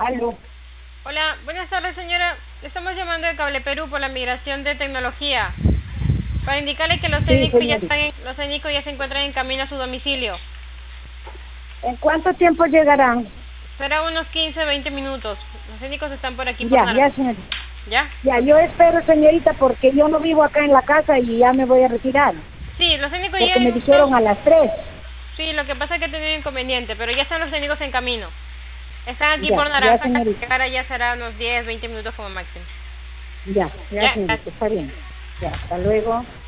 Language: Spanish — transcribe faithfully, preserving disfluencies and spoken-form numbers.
Aló. Hola, buenas tardes, señora. Le estamos llamando de Cable Perú por la migración de tecnología para indicarle que los Sí, técnicos ya señorita. están en- los técnicos ya se encuentran en camino a su domicilio. ¿En cuánto tiempo llegarán? Será unos quince, veinte minutos. Los técnicos están por aquí por Ya, Nara. ya, señorita. ¿Ya? Ya, Ok. yo espero, señorita, porque yo no vivo acá en la casa y ya me voy a retirar. Sí, los técnicos Porque llegan me en unos... dijeron a las tres. Sí, lo que pasa es que he tenido inconveniente, pero ya están los técnicos en camino. Están aquí Ya, por ya, Naranja, señorita. llegar allá será unos diez, veinte minutos como máximo. Ya, ya, Ya, señorita, gracias. está bien. Ya, hasta luego.